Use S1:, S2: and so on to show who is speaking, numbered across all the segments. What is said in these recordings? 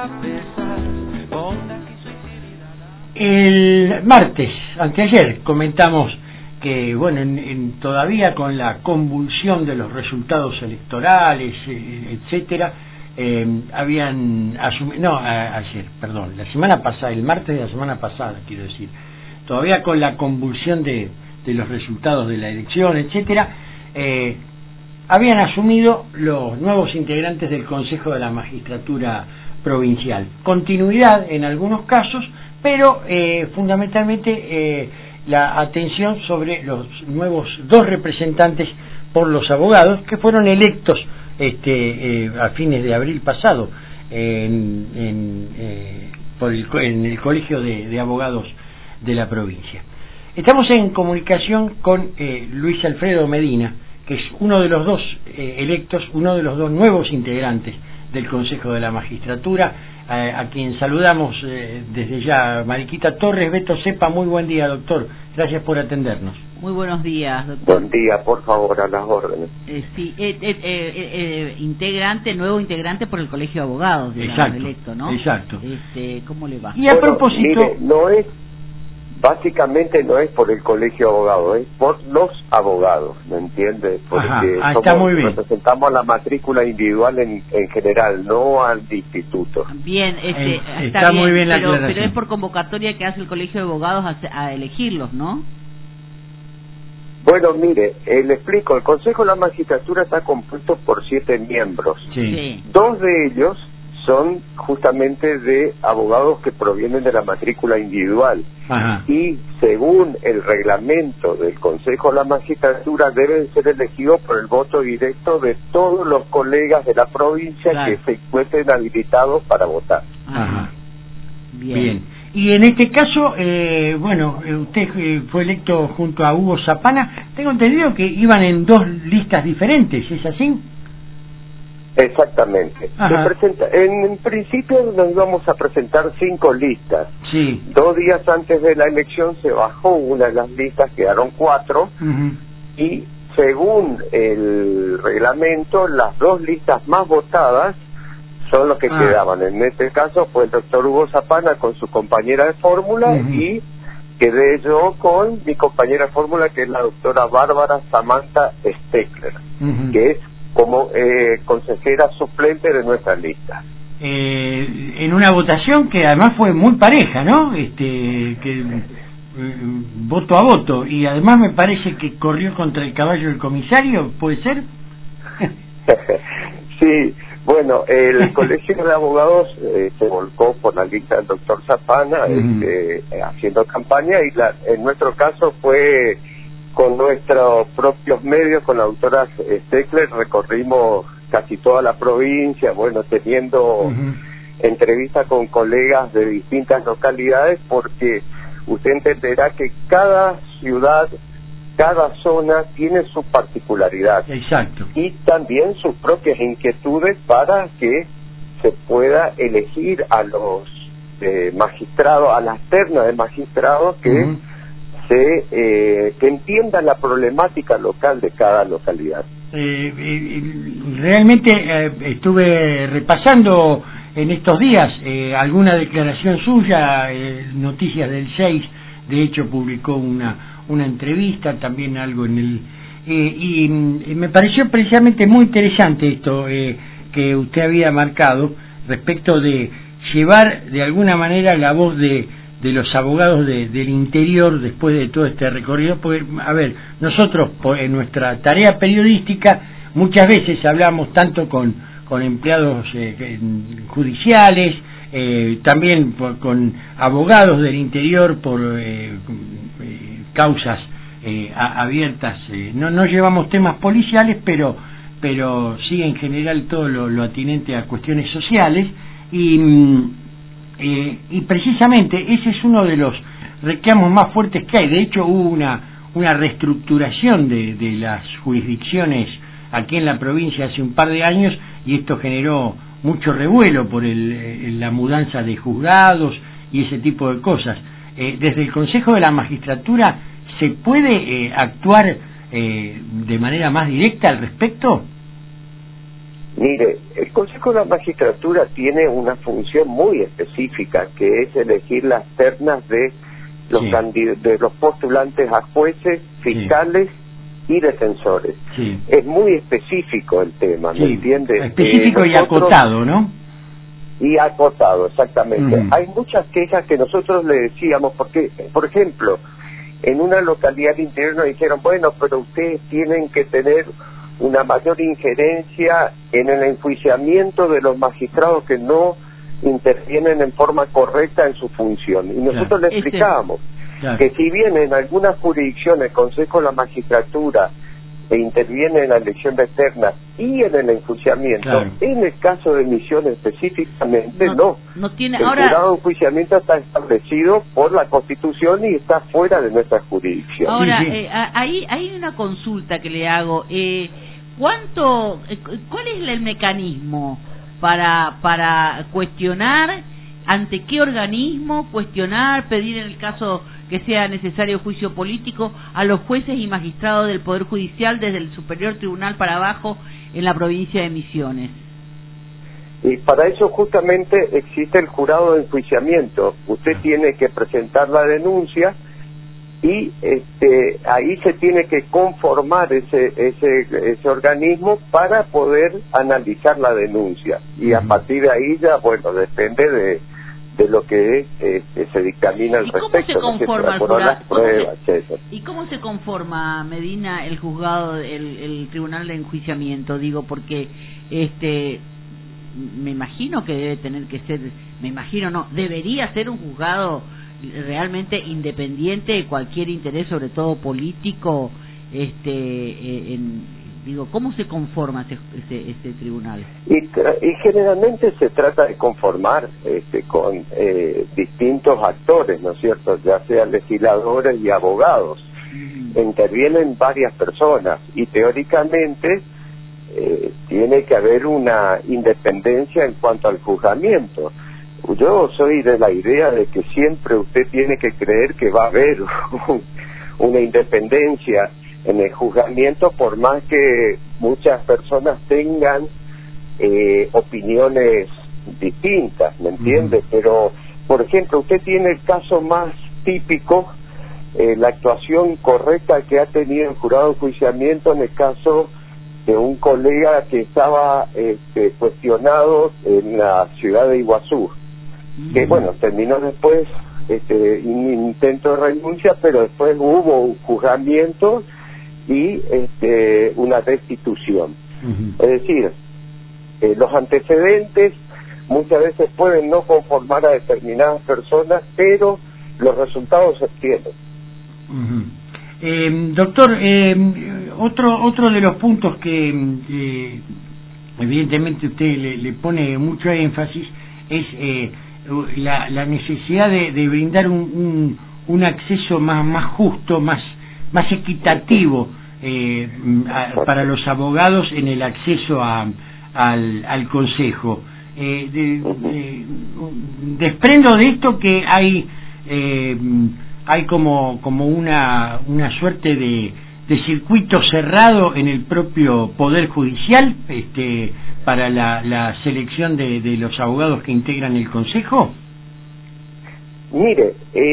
S1: El martes, anteayer, comentamos que, bueno, todavía con la convulsión de los resultados electorales, etcétera, habían asumido, la semana pasada, el martes de la semana pasada, quiero decir, todavía con la convulsión de los resultados de la elección, etcétera, habían asumido los nuevos integrantes del Consejo de la Magistratura Provincial. Continuidad en algunos casos, pero fundamentalmente la atención sobre los nuevos dos representantes por los abogados que fueron electos a fines de abril pasado en el Colegio de Abogados de la provincia. Estamos en comunicación con Luis Alfredo Medina, que es uno de los dos electos, uno de los dos nuevos integrantes del Consejo de la Magistratura, a quien saludamos desde ya. Mariquita Torres, Beto Cepa, muy buen día, doctor. Gracias por atendernos.
S2: Muy buenos días, doctor.
S3: Buen día, por favor, a las órdenes.
S2: Sí, nuevo integrante por el Colegio de Abogados, digamos, electo, ¿no?
S1: Exacto.
S2: ¿Cómo le va?
S1: Y a propósito...
S3: Mire, básicamente no es por el Colegio de Abogados, es por los abogados, ¿me entiende? Porque
S1: está muy bien.
S3: Representamos a la matrícula individual en general, no al instituto.
S2: Bien,
S1: está muy bien la aclaración.
S2: Pero es por convocatoria que hace el Colegio de Abogados a elegirlos, ¿no?
S3: Bueno, mire, le explico, el Consejo de la Magistratura está compuesto por 7 miembros.
S2: Sí.
S3: 2 de ellos son justamente de abogados que provienen de la matrícula individual.
S1: Ajá. Y
S3: según el reglamento del Consejo de la Magistratura deben ser elegidos por el voto directo de todos los colegas de la provincia, claro, que se encuentren habilitados para votar.
S1: Ajá. Bien. Y en este caso, usted fue electo junto a Hugo Zapana. Tengo entendido que iban en 2 listas diferentes, ¿es así?
S3: Exactamente. En principio nos íbamos a presentar 5 listas.
S1: Sí.
S3: 2 días antes de la elección se bajó una de las listas, quedaron 4. Y según el reglamento, las 2 listas más votadas son los que quedaban. En este caso fue el doctor Hugo Zapana con su compañera de fórmula y quedé yo con mi compañera de fórmula, que es la doctora Bárbara Samantha Steckler, que es como consejera suplente de nuestra lista.
S1: En una votación que además fue muy pareja, ¿no? Voto a voto, y además me parece que corrió contra el caballo del comisario, ¿puede ser?
S3: Sí, bueno, el Colegio de Abogados se volcó por la lista del doctor Zapana, haciendo campaña, y en nuestro caso fue con nuestros propios medios, con la doctora Steckler, recorrimos casi toda la provincia, teniendo entrevistas con colegas de distintas localidades, porque usted entenderá que cada ciudad, cada zona tiene su particularidad.
S1: Exacto.
S3: Y también sus propias inquietudes para que se pueda elegir a los magistrados, a las ternas de magistrados que que entiendan la problemática local de cada localidad.
S1: Realmente estuve repasando en estos días alguna declaración suya, Noticias del 6, de hecho publicó una entrevista, también algo en el... y me pareció precisamente muy interesante esto que usted había marcado respecto de llevar de alguna manera la voz de los abogados del interior después de todo este recorrido, porque, a ver, nosotros en nuestra tarea periodística muchas veces hablamos tanto con empleados judiciales, también con abogados del interior por causas abiertas, no llevamos temas policiales, pero sí en general todo lo atinente a cuestiones sociales, y precisamente ese es uno de los reclamos más fuertes que hay. De hecho hubo una reestructuración de las jurisdicciones aquí en la provincia hace un par de años, y esto generó mucho revuelo por la mudanza de juzgados y ese tipo de cosas. Desde el Consejo de la Magistratura, ¿se puede actuar de manera más directa al respecto?
S3: Mire, el Consejo de la Magistratura tiene una función muy específica, que es elegir las ternas de los de los postulantes a jueces, fiscales y defensores.
S1: Sí.
S3: Es muy específico el tema, ¿me entiende?
S1: Específico y acotado, ¿no?
S3: Y acotado, exactamente. Hay muchas quejas que nosotros le decíamos, porque, por ejemplo, en una localidad interior nos dijeron, bueno, pero ustedes tienen que tener una mayor injerencia en el enjuiciamiento de los magistrados que no intervienen en forma correcta en su función. Y nosotros le explicábamos que si bien en algunas jurisdicciones el Consejo de la Magistratura interviene en la elección de ternas y en el enjuiciamiento, en el caso de Misiones específicamente no tiene. El jurado de enjuiciamiento está establecido por la Constitución y está fuera de nuestra jurisdicción.
S2: Ahora, ahí hay una consulta que le hago. ¿Cuál es el mecanismo para cuestionar, ante qué organismo cuestionar, pedir en el caso que sea necesario juicio político a los jueces y magistrados del Poder Judicial desde el Superior Tribunal para abajo en la provincia de Misiones?
S3: Y para eso justamente existe el jurado de enjuiciamiento. Usted tiene que presentar la denuncia y ahí se tiene que conformar ese organismo para poder analizar la denuncia. Y a partir de ahí ya, bueno, depende de lo que se dictamina al respecto.
S2: ¿Cómo se conforma el jurado?
S3: Las pruebas,
S2: ¿Y cómo se conforma, Medina, el juzgado, el tribunal de enjuiciamiento? Digo, porque me imagino que debe tener que ser, debería ser un juzgado realmente independiente de cualquier interés, sobre todo político. Digo, ¿cómo se conforma este tribunal? Y
S3: generalmente se trata de conformar con distintos actores, ¿no es cierto?, ya sean legisladores y abogados. Intervienen varias personas y teóricamente tiene que haber una independencia en cuanto al juzgamiento. Yo soy de la idea de que siempre usted tiene que creer que va a haber una independencia en el juzgamiento, por más que muchas personas tengan opiniones distintas, ¿me entiende? Pero, por ejemplo, usted tiene el caso más típico, la actuación correcta que ha tenido el jurado de enjuiciamiento en el caso de un colega que estaba cuestionado en la ciudad de Iguazú, que bueno, terminó después un intento de renuncia, pero después hubo un juzgamiento y una destitución. Es decir, los antecedentes muchas veces pueden no conformar a determinadas personas, pero los resultados se obtienen.
S1: Doctor, otro de los puntos que evidentemente usted le pone mucho énfasis es la necesidad de brindar un acceso más justo, más equitativo para los abogados en el acceso al Consejo. Desprendo de esto que hay como una suerte de circuito cerrado en el propio Poder Judicial para la selección de los abogados que integran el Consejo.
S3: Mire,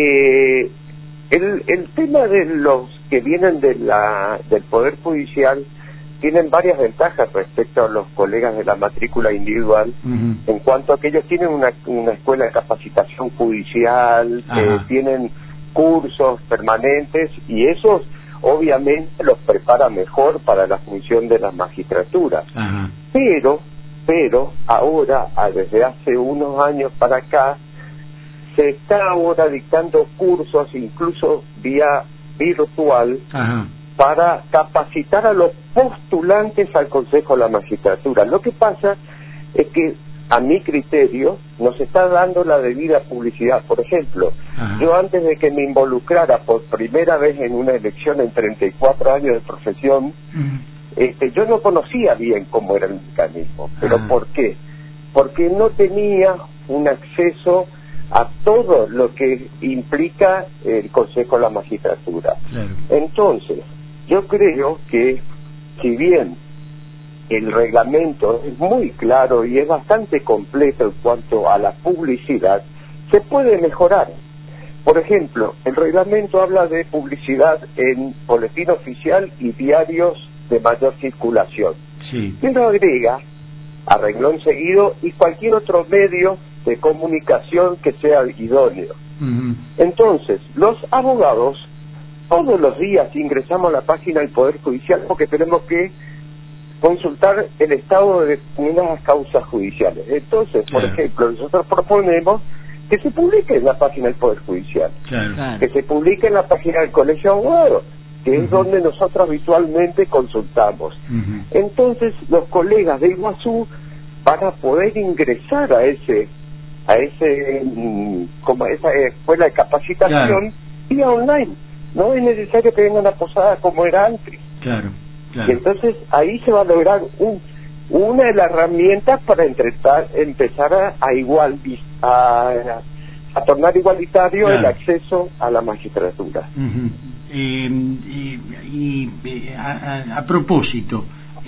S3: el tema de los que vienen del Poder Judicial tienen varias ventajas respecto a los colegas de la matrícula individual, en cuanto a que ellos tienen una escuela de capacitación judicial, tienen cursos permanentes, y esos obviamente los prepara mejor para la función de la magistratura. Pero ahora, desde hace unos años para acá, se está ahora dictando cursos, incluso vía virtual, para capacitar a los postulantes al Consejo de la Magistratura. Lo que pasa es que, a mi criterio, nos está dando la debida publicidad. Por ejemplo, yo antes de que me involucrara por primera vez en una elección en 34 años de profesión, yo no conocía bien cómo era el mecanismo. ¿Pero por qué? Porque no tenía un acceso a todo lo que implica el Consejo de la Magistratura. Entonces, yo creo que, si bien el reglamento es muy claro y es bastante completo en cuanto a la publicidad, se puede mejorar. Por ejemplo, el reglamento habla de publicidad en boletín oficial y diarios de mayor circulación.
S1: Sí.
S3: Pero agrega, a renglón seguido, y cualquier otro medio de comunicación que sea idóneo. Entonces, los abogados todos los días ingresamos a la página del Poder Judicial porque tenemos que consultar el estado de determinadas causas judiciales. Entonces, por ejemplo, nosotros proponemos que se publique en la página del Poder Judicial, que se publique en la página del Colegio de Abogados, que es donde nosotros habitualmente consultamos. Entonces, los colegas de Iguazú van a poder ingresar a como esa escuela de capacitación vía online. No es necesario que vengan a posada como era antes. Y entonces ahí se va a lograr una de las herramientas para empezar a tornar igualitario el acceso a la magistratura.
S1: A propósito,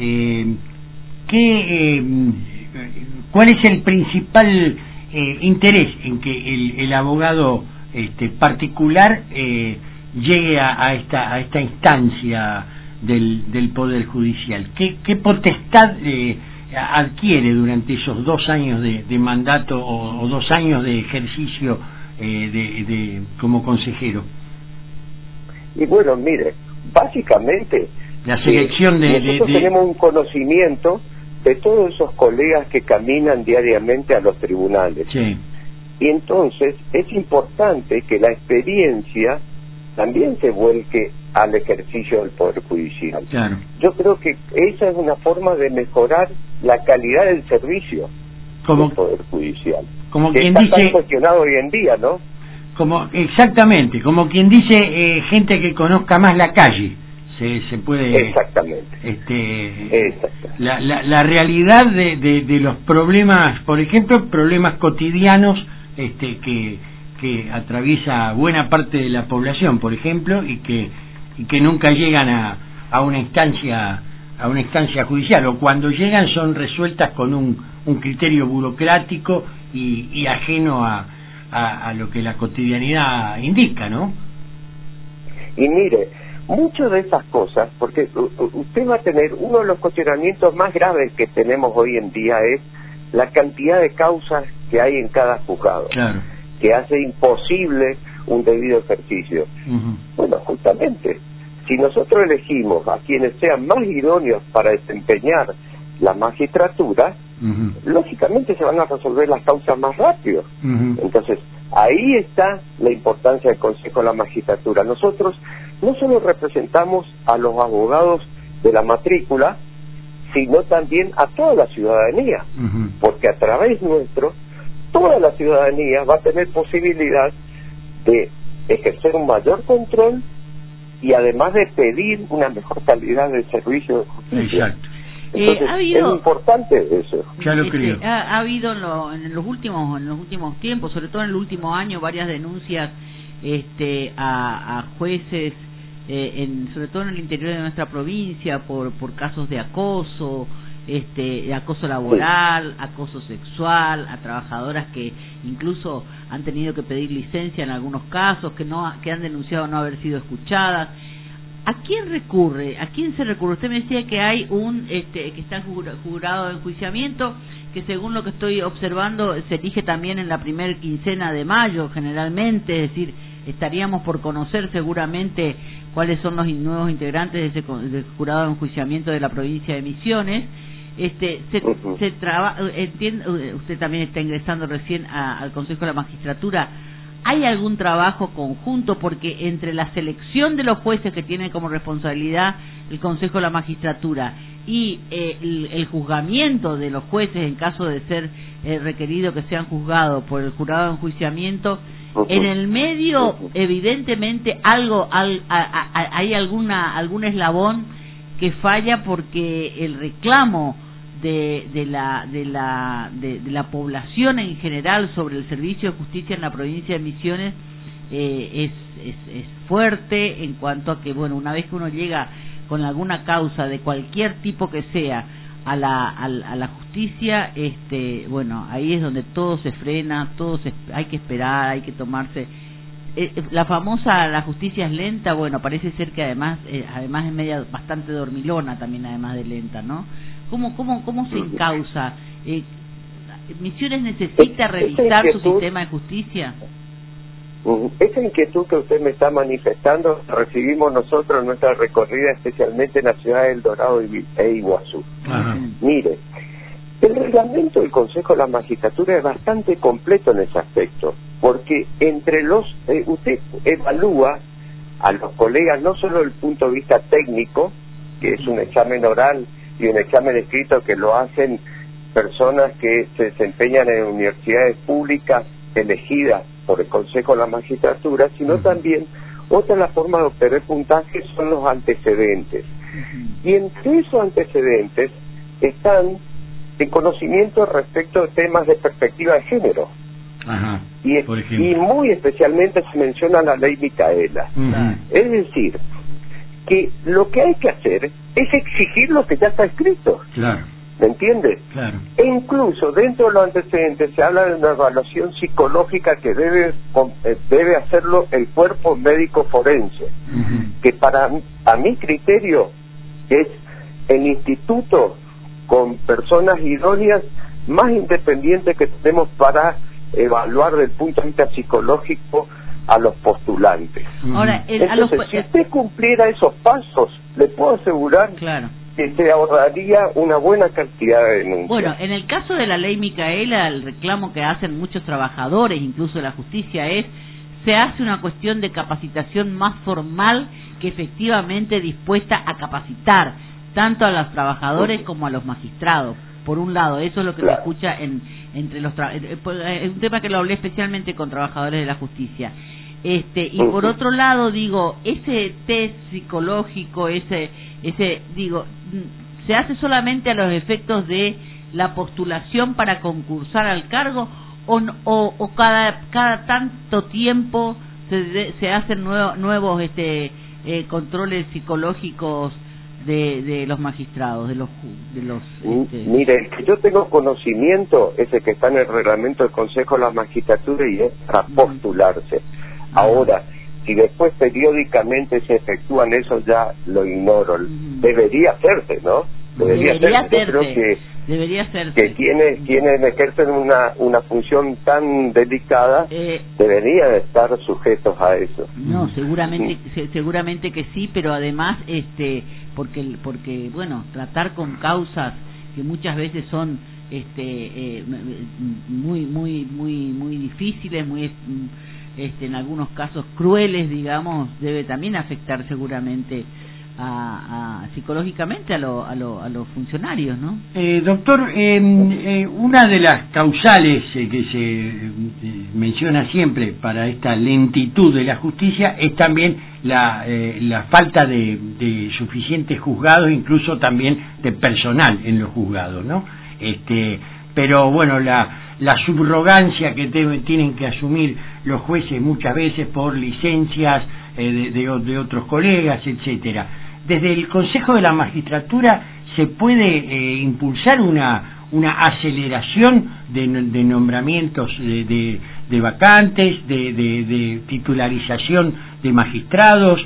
S1: ¿cuál es el principal interés en que el abogado particular llegue a esta instancia del Poder Judicial? ¿Qué potestad adquiere durante esos 2 años de mandato o 2 años de ejercicio como consejero?
S3: Y bueno, mire, básicamente
S1: la selección
S3: nosotros tenemos un conocimiento de todos esos colegas que caminan diariamente a los tribunales. Y entonces es importante que la experiencia también se vuelque al ejercicio del Poder Judicial. Yo creo que esa es una forma de mejorar la calidad del servicio del Poder Judicial,
S1: como
S3: que
S1: quien
S3: está
S1: dice,
S3: tan cuestionado hoy en día, ¿no?
S1: Exactamente, como quien dice, gente que conozca más la calle, se puede...
S3: Exactamente.
S1: La realidad de los problemas, por ejemplo, problemas cotidianos que atraviesa buena parte de la población, por ejemplo, y que nunca llegan a una instancia judicial, o cuando llegan son resueltas con un criterio burocrático y ajeno a lo que la cotidianidad indica, ¿no?
S3: Y mire, muchas de esas cosas, porque usted va a tener uno de los cuestionamientos más graves que tenemos hoy en día es la cantidad de causas que hay en cada juzgado, que hace imposible un debido ejercicio. Bueno, justamente, si nosotros elegimos a quienes sean más idóneos para desempeñar la magistratura, lógicamente se van a resolver las causas más rápido. Entonces, ahí está la importancia del Consejo de la Magistratura. Nosotros no solo representamos a los abogados de la matrícula, sino también a toda la ciudadanía, porque a través nuestro, toda la ciudadanía va a tener posibilidad de ejercer un mayor control y además de pedir una mejor calidad de servicio de justicia. Entonces, es importante eso.
S1: Ya lo creo.
S2: Ha habido en los últimos tiempos, sobre todo en el último año, varias denuncias a jueces, sobre todo en el interior de nuestra provincia, por casos de acoso, acoso laboral, acoso sexual, a trabajadoras que incluso han tenido que pedir licencia en algunos casos, que han denunciado no haber sido escuchadas. ¿A quién recurre? ¿A quién se recurre? Usted me decía que hay que está jurado de enjuiciamiento, que según lo que estoy observando se elige también en la primer quincena de mayo generalmente, es decir, estaríamos por conocer seguramente cuáles son los nuevos integrantes de del jurado de enjuiciamiento de la provincia de Misiones. Usted también está ingresando recién al Consejo de la Magistratura. ¿Hay algún trabajo conjunto? Porque entre la selección de los jueces que tienen como responsabilidad el Consejo de la Magistratura y el juzgamiento de los jueces en caso de ser requerido que sean juzgados por el jurado de enjuiciamiento, en el medio evidentemente hay algún eslabón que falla, porque el reclamo de la población en general sobre el servicio de justicia en la provincia de Misiones es fuerte, en cuanto a que, bueno, una vez que uno llega con alguna causa de cualquier tipo que sea a la justicia, bueno, ahí es donde todo se frena, hay que esperar, hay que tomarse la justicia es lenta. Bueno, parece ser que además es bastante dormilona también, además de lenta, ¿no? ¿Cómo se encausa? ¿Misiones necesita revisar su sistema de justicia?
S3: Esa inquietud que usted me está manifestando recibimos nosotros en nuestra recorrida, especialmente en la ciudad de El Dorado e Iguazú. Ajá. Mire, el reglamento del Consejo de la Magistratura es bastante completo en ese aspecto, porque usted evalúa a los colegas no solo desde el punto de vista técnico, que es un examen oral y un examen escrito que lo hacen personas que se desempeñan en universidades públicas elegidas por el Consejo de la Magistratura, sino también otra de las formas de obtener puntaje son los antecedentes. Y entre esos antecedentes están el conocimiento respecto de temas de perspectiva de género. Ajá, y muy especialmente se menciona la ley Micaela. Es decir, que lo que hay que hacer es exigir lo que ya está escrito. Claro. ¿Me entiende? Claro. E incluso dentro de los antecedentes se habla de una evaluación psicológica que debe hacerlo el cuerpo médico forense, que a mi criterio es el instituto con personas idóneas más independiente que tenemos para evaluar desde el punto de vista psicológico a los postulantes. Ahora, entonces, si usted cumpliera esos pasos, le puedo asegurar que se ahorraría una buena cantidad de denuncias.
S2: Bueno, en el caso de la ley Micaela, el reclamo que hacen muchos trabajadores, incluso de la justicia, se hace una cuestión de capacitación más formal que efectivamente dispuesta a capacitar tanto a los trabajadores como a los magistrados. Por un lado, eso es lo que se escucha entre los es un tema que lo hablé especialmente con trabajadores de la justicia. Y por otro lado, digo, ese test psicológico, ¿se hace solamente a los efectos de la postulación para concursar al cargo o cada tanto tiempo se hacen nuevos controles psicológicos de los magistrados,
S3: Mire, el que yo tengo conocimiento es el que está en el reglamento del Consejo de la Magistratura y es para postularse. Ahora, si después periódicamente se efectúan eso, ya lo ignoro. Debería hacerse, ¿no? Debería hacerse. Yo creo que quienes ejercen una función tan delicada deberían estar sujetos a eso.
S2: No, seguramente que sí, pero además porque bueno, tratar con causas que muchas veces son muy difíciles, muy en algunos casos crueles, digamos, debe también afectar seguramente psicológicamente a los funcionarios, ¿no?
S1: Doctor, una de las causales que se menciona siempre para esta lentitud de la justicia es también la falta de suficientes juzgados, incluso también de personal en los juzgados, ¿no? Pero bueno, la subrogancia que tienen que asumir los jueces muchas veces por licencias de otros colegas, etcétera. Desde el Consejo de la Magistratura se puede impulsar una aceleración de nombramientos de vacantes, de titularización de magistrados.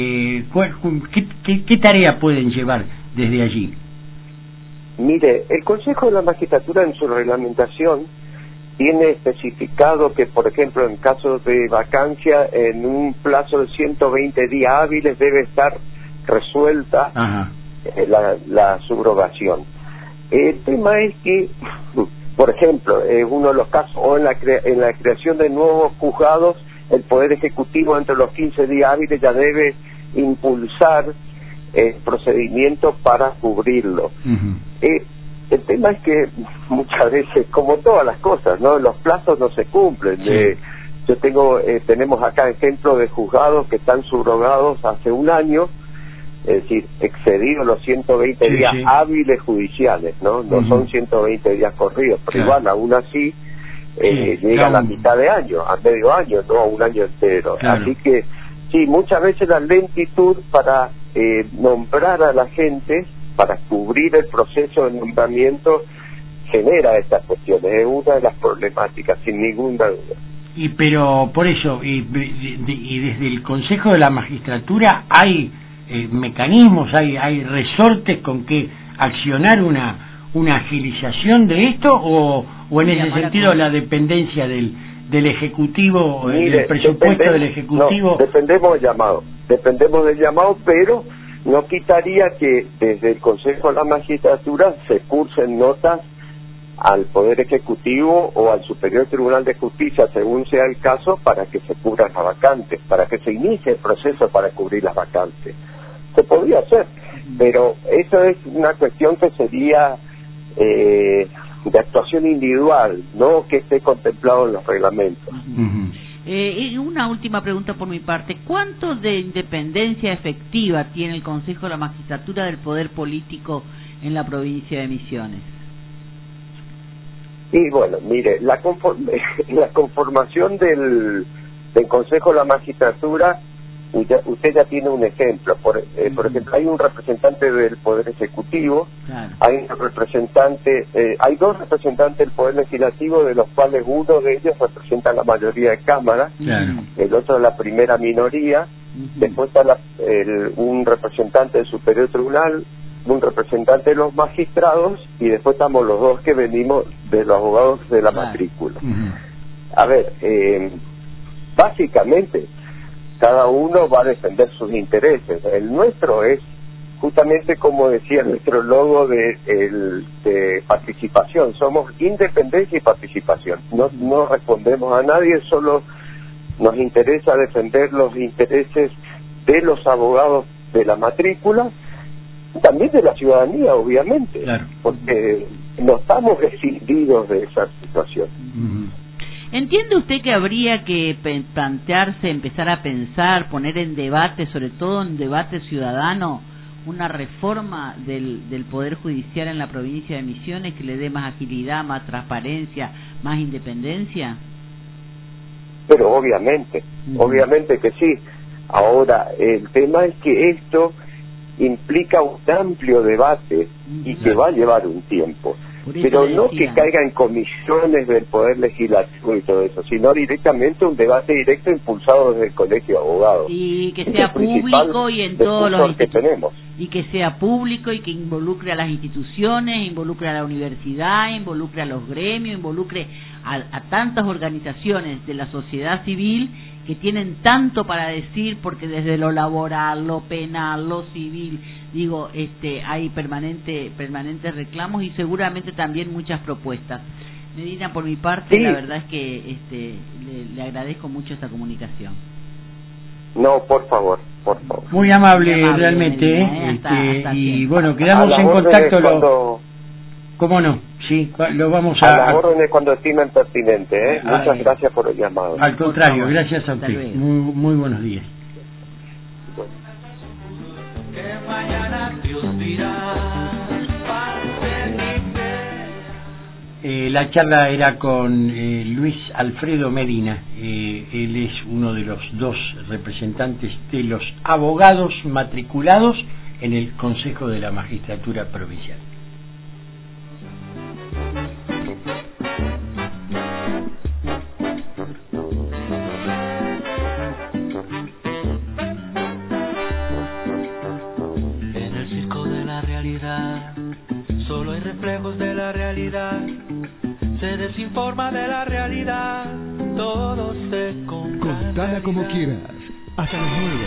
S1: ¿Qué tarea pueden llevar desde allí?
S3: Mire, el Consejo de la Magistratura en su reglamentación tiene especificado que, por ejemplo, en casos de vacancia, en un plazo de 120 días hábiles debe estar resuelta la subrogación. El tema es que, por ejemplo, uno de los casos, o en la creación de nuevos juzgados, el Poder Ejecutivo entre los 15 días hábiles ya debe impulsar el procedimiento para cubrirlo. El tema es que muchas veces, como todas las cosas, ¿no?, los plazos no se cumplen. Tenemos acá ejemplos de juzgados que están subrogados hace un año, es decir, excedidos los 120 días hábiles judiciales, ¿no? No son 120 días corridos, pero igual, aún así, llega a la mitad de año, a medio año, no a un año entero. Así que, sí, muchas veces la lentitud para nombrar a la gente para cubrir el proceso de nombramiento genera estas cuestiones. Es una de las problemáticas, sin ninguna duda.
S1: Pero por eso, y desde el Consejo de la Magistratura hay mecanismos, hay resortes con que accionar una agilización de esto, o en ese sentido la dependencia del Ejecutivo, el presupuesto del Ejecutivo.
S3: No, dependemos del llamado, pero no quitaría que desde el Consejo de la Magistratura se cursen notas al Poder Ejecutivo o al Superior Tribunal de Justicia, según sea el caso, para que se cubran las vacantes, para que se inicie el proceso para cubrir las vacantes. Se podría hacer, pero eso es una cuestión que sería de actuación individual, no que esté contemplado en los reglamentos.
S2: Y una última pregunta por mi parte: ¿cuánto de independencia efectiva tiene el Consejo de la Magistratura del poder político en la provincia de Misiones?
S3: Y bueno, mire, la conformación del Consejo de la Magistratura, usted ya tiene un ejemplo. Por ejemplo, hay un representante del Poder Ejecutivo, claro. Hay dos representantes del Poder Legislativo, de los cuales uno de ellos representa la mayoría de cámaras, claro. El otro la primera minoría, después está un representante del Superior Tribunal, un representante de los magistrados, y después estamos los dos que venimos de los abogados de la matrícula. A ver, básicamente cada uno va a defender sus intereses. El nuestro es justamente, como decía nuestro logo de participación. Somos independencia y participación. No respondemos a nadie, solo nos interesa defender los intereses de los abogados de la matrícula, también de la ciudadanía, obviamente, claro. Porque no estamos escindidos de esa situación.
S2: ¿Entiende usted que habría que plantearse, empezar a pensar, poner en debate, sobre todo en debate ciudadano, una reforma del Poder Judicial en la provincia de Misiones que le dé más agilidad, más transparencia, más independencia?
S3: Pero obviamente que sí. Ahora, el tema es que esto implica un amplio debate y que va a llevar un tiempo. Pero no que caiga en comisiones del Poder Legislativo y todo eso, sino directamente un debate directo impulsado desde el Colegio de Abogados.
S2: Y que sea público y en todos los
S3: que tenemos.
S2: Y que sea público y que involucre a las instituciones, involucre a la universidad, involucre a los gremios, involucre a tantas organizaciones de la sociedad civil que tienen tanto para decir, porque desde lo laboral, lo penal, lo civil, digo, hay permanentes reclamos y seguramente también muchas propuestas. Medina, por mi parte, sí. La verdad es que le agradezco mucho esta comunicación.
S3: No, por favor.
S1: Muy amable realmente,
S2: Medina,
S1: y bueno, quedamos en contacto. ¿Cómo no? Sí, lo vamos a
S3: las órdenes cuando estimen pertinente, Muchas gracias por el llamado.
S1: Al contrario, gracias a usted. Muy buenos días. La charla era con Luis Alfredo Medina. Él es uno de los dos representantes de los abogados matriculados en el Consejo de la Magistratura Provincial.
S4: Solo hay reflejos de la realidad, se desinforma de la realidad, todo se
S5: Contala como quieras, hasta las 9.